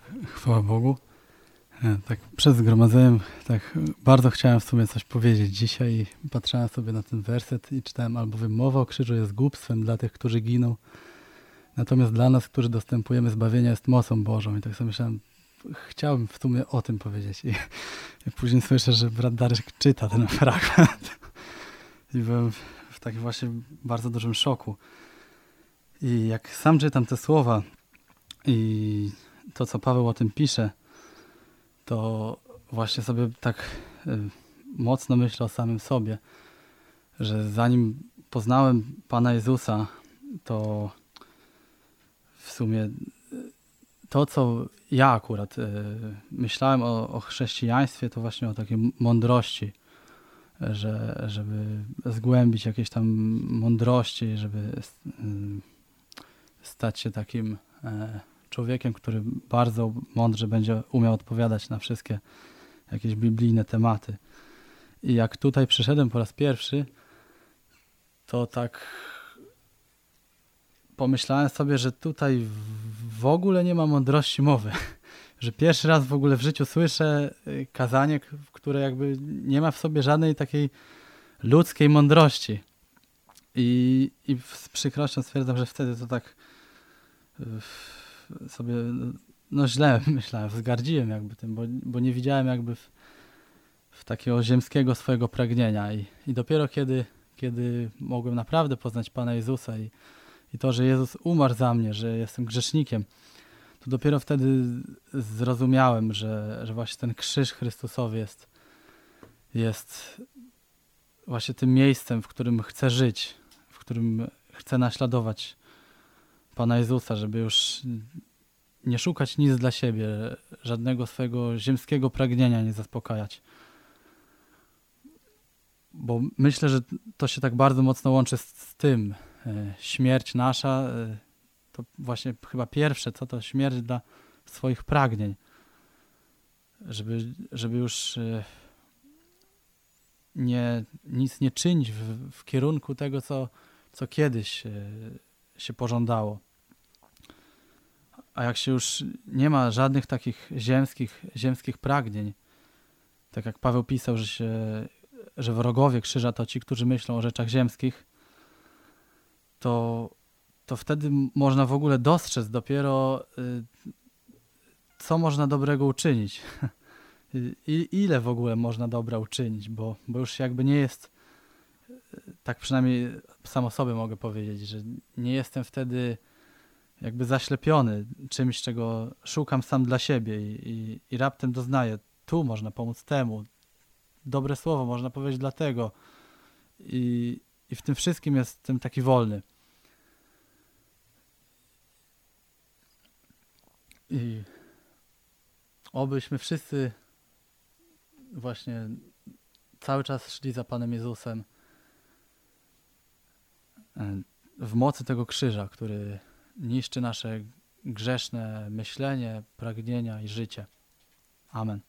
Chwała Bogu. Tak przed zgromadzeniem tak bardzo chciałem w sumie coś powiedzieć dzisiaj i patrzyłem sobie na ten werset i czytałem, albowiem mowa o krzyżu jest głupstwem dla tych, którzy giną, natomiast dla nas, którzy dostępujemy zbawienia, jest mocą Bożą. I tak sobie myślałem, chciałbym w sumie o tym powiedzieć. I później słyszę, że brat Darek czyta ten fragment i byłem w takim właśnie bardzo dużym szoku. I jak sam czytam te słowa i to, co Paweł o tym pisze, to właśnie sobie tak mocno myślę o samym sobie, że zanim poznałem Pana Jezusa, to w sumie to, co ja akurat myślałem o chrześcijaństwie, to właśnie o takiej mądrości, żeby zgłębić jakieś tam mądrości, żeby stać się takim człowiekiem, który bardzo mądrze będzie umiał odpowiadać na wszystkie jakieś biblijne tematy. I jak tutaj przyszedłem po raz pierwszy, to tak pomyślałem sobie, że tutaj w ogóle nie ma mądrości mowy. Że pierwszy raz w ogóle w życiu słyszę kazanie, które jakby nie ma w sobie żadnej takiej ludzkiej mądrości. I z przykrością stwierdzam, że wtedy to tak sobie źle myślałem, wzgardziłem jakby tym, bo nie widziałem jakby w takiego ziemskiego swojego pragnienia i dopiero kiedy mogłem naprawdę poznać Pana Jezusa i to, że Jezus umarł za mnie, że jestem grzesznikiem, to dopiero wtedy zrozumiałem, że właśnie ten krzyż Chrystusowy jest właśnie tym miejscem, w którym chcę żyć, w którym chcę naśladować Pana Jezusa, żeby już nie szukać nic dla siebie, żadnego swojego ziemskiego pragnienia nie zaspokajać. Bo myślę, że to się tak bardzo mocno łączy z tym. Śmierć nasza to właśnie chyba pierwsze, co to śmierć dla swoich pragnień. Żeby już nic nie czynić w kierunku tego, co kiedyś się pożądało. A jak się już nie ma żadnych takich ziemskich pragnień, tak jak Paweł pisał, że wrogowie krzyża to ci, którzy myślą o rzeczach ziemskich, to wtedy można w ogóle dostrzec dopiero, co można dobrego uczynić. Ile w ogóle można dobra uczynić, bo już jakby nie jest, tak przynajmniej sam o sobie mogę powiedzieć, że nie jestem wtedy jakby zaślepiony czymś, czego szukam sam dla siebie i raptem doznaję, tu można pomóc temu, dobre słowo można powiedzieć dla tego i w tym wszystkim jestem taki wolny. I obyśmy wszyscy właśnie cały czas szli za Panem Jezusem w mocy tego krzyża, który niszczy nasze grzeszne myślenie, pragnienia i życie. Amen.